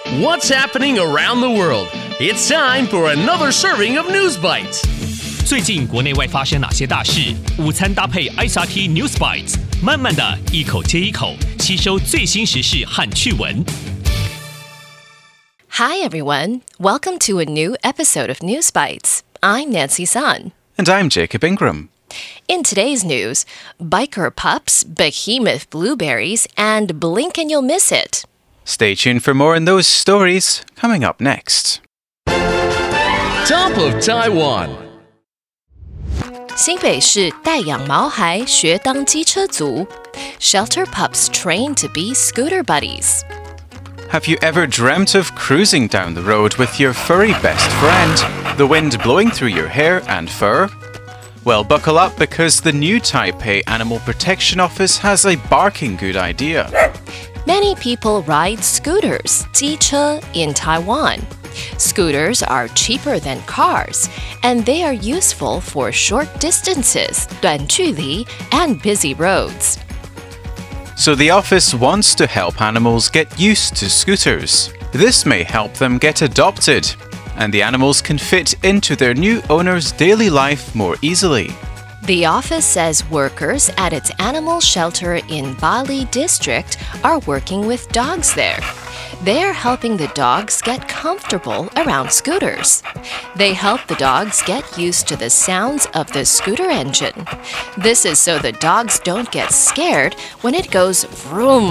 What's happening around the world? It's time for another serving of News Bites. 最近国内外发生哪些大事？午餐搭配 ICT News Bites， 慢慢的一口接一口吸收最新时事和趣闻。 Hi everyone, welcome to a new episode of News Bites. I'm Nancy Sun. And I'm Jacob Ingram. In today's news, biker pups, behemoth blueberries, and blink and you'll miss it. Stay tuned for more on those stories coming up next. Top of Taiwan. 新北市带养毛孩学当机车族 Shelter pups train to be scooter buddies. Have you ever dreamt of cruising down the road with your furry best friend, the wind blowing through your hair and fur? Well, buckle up because the new Taipei Animal Protection Office has a barking good idea. Many people ride scooters, 机车, in Taiwan. Scooters are cheaper than cars, and they are useful for short distances, 短距离, and busy roads. So the office wants to help animals get used to scooters. This may help them get adopted, and the animals can fit into their new owner's daily life more easily. The office says workers at its animal shelter in Bali district are working with dogs there. They're helping the dogs get comfortable around scooters. They help the dogs get used to the sounds of the scooter engine. This is so the dogs don't get scared when it goes vroom.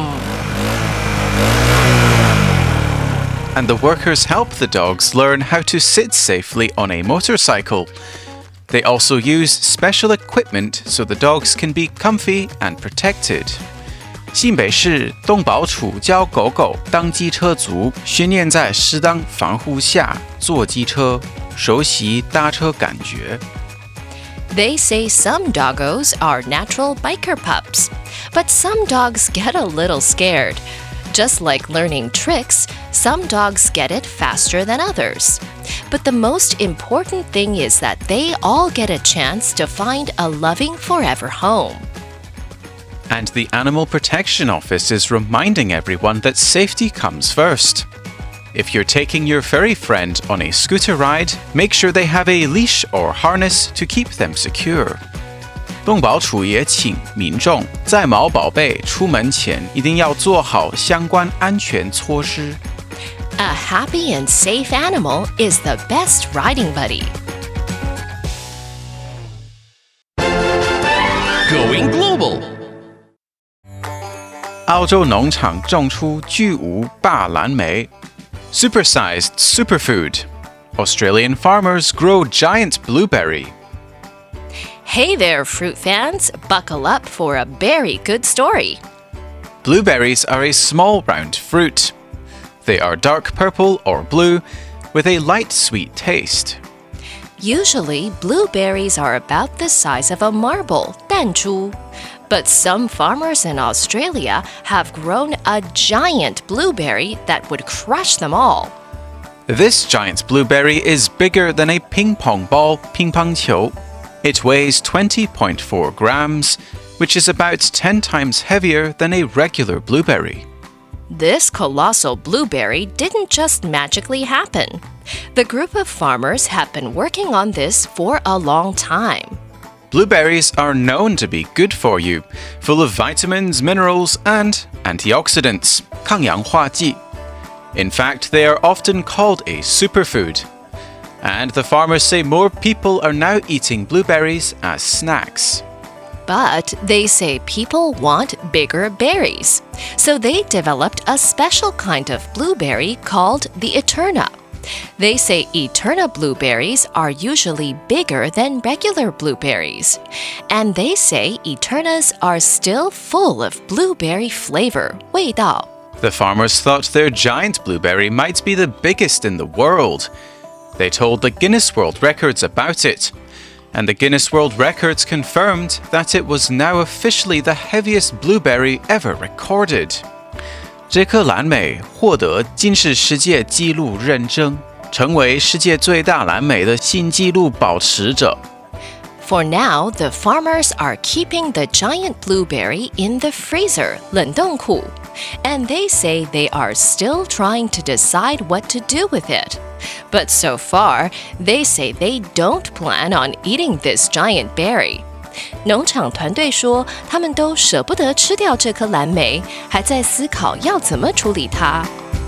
And the workers help the dogs learn how to sit safely on a motorcycle. They also use special equipment so the dogs can be comfy and protected. 新北市动保处教狗狗当机车族，训练在适当防护下坐机车，熟悉搭车感觉。 They say some doggos are natural biker pups, but some dogs get a little scared. Just like learning tricks, some dogs get it faster than others. But the most important thing is that they all get a chance to find a loving forever home. And the Animal Protection Office is reminding everyone that safety comes first. If you're taking your furry friend on a scooter ride, make sure they have a leash or harness to keep them secure. 动保处也请民众在毛宝贝出门前一定要做好相关安全措施。 A happy and safe animal is the best riding buddy. Going global. 澳洲农场种出巨无霸蓝莓 Supersized superfood. Australian farmers grow giant blueberry. Hey there, fruit fans. Buckle up for a very good story. Blueberries are a small round fruit. They are dark purple or blue with a light sweet taste. Usually, blueberries are about the size of a marble, 弹珠. But some farmers in Australia have grown a giant blueberry that would crush them all. This giant blueberry is bigger than a ping pong ball, 乒乓球. It weighs 20.4 grams, which is about 10 times heavier than a regular blueberry. This colossal blueberry didn't just magically happen. The group of farmers have been working on this for a long time. Blueberries are known to be good for you, full of vitamins, minerals, and antioxidants, 抗氧化剂. In fact, they are often called a superfood. And the farmers say more people are now eating blueberries as snacks. But they say people want bigger berries. So they developed a special kind of blueberry called the Eterna. They say Eterna blueberries are usually bigger than regular blueberries. And they say Eternas are still full of blueberry flavor, 味道. The farmers thought their giant blueberry might be the biggest in the world. They told the Guinness World Records about it. And the Guinness World Records confirmed that it was now officially the heaviest blueberry ever recorded. 这颗蓝莓获得金氏世界纪录认证，成为世界最大蓝莓的新纪录保持者。 For now, the farmers are keeping the giant blueberry in the freezer, 冷冻库, and they say they are still trying to decide what to do with it. But so far, they say they don't plan on eating this giant berry. 农场团队说，他们都舍不得吃掉这颗蓝莓，还在思考要怎么处理它。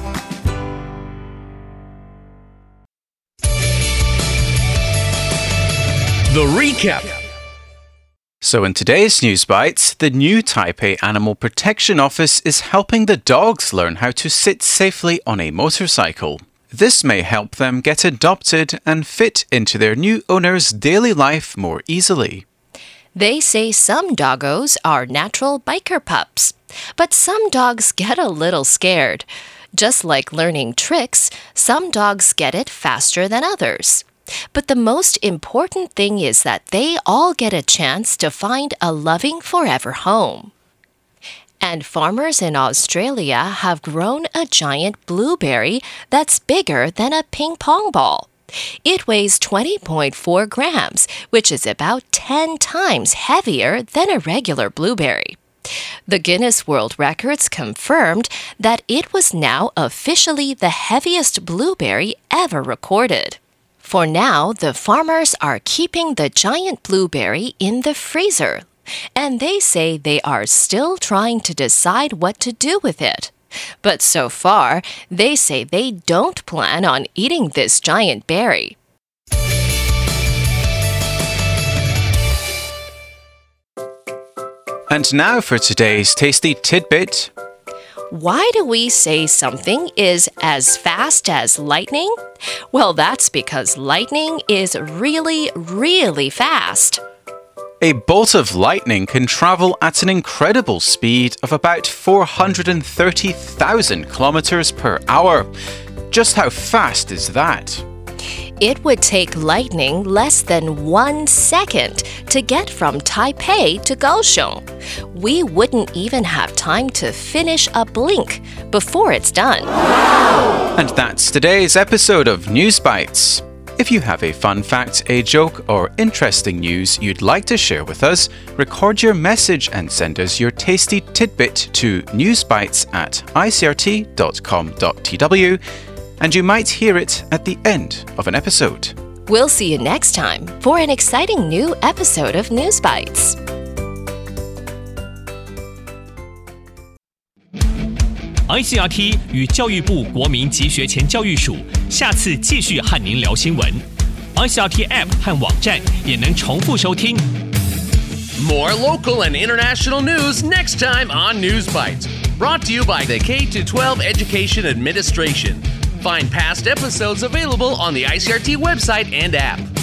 The recap. So in today's News Bites, the new Taipei Animal Protection Office is helping the dogs learn how to sit safely on a motorcycle. This may help them get adopted and fit into their new owner's daily life more easily. They say some doggos are natural biker pups, but some dogs get a little scared. Just like learning tricks, some dogs get it faster than others. But the most important thing is that they all get a chance to find a loving forever home. And farmers in Australia have grown a giant blueberry that's bigger than a ping pong ball. It weighs 20.4 grams, which is about 10 times heavier than a regular blueberry. The Guinness World Records confirmed that it was now officially the heaviest blueberry ever recorded. For now, the farmers are keeping the giant blueberry in the freezer, and they say they are still trying to decide what to do with it. But so far, they say they don't plan on eating this giant berry. And now for today's tasty tidbit. Why do we say something is as fast as lightning? Well, that's because lightning is really, really fast. A bolt of lightning can travel at an incredible speed of about 430,000 kilometers per hour. Just how fast is that? It would take lightning less than 1 second to get from Taipei to Kaohsiung. We wouldn't even have time to finish a blink before it's done. And that's today's episode of News Bites. If you have a fun fact, a joke, or interesting news you'd like to share with us, record your message and send us your tasty tidbit to newsbites@icrt.com.tw, and you might hear it at the end of an episode. We'll see you next time for an exciting new episode of News Bites. ICRT 与教育部国民及学前教育署下次继续和您聊新闻。ICRT App 和网站也能重复收听。 More local and international news next time on News Bites. Brought to you by the K-12 Education Administration. Find past episodes available on the ICRT website and app.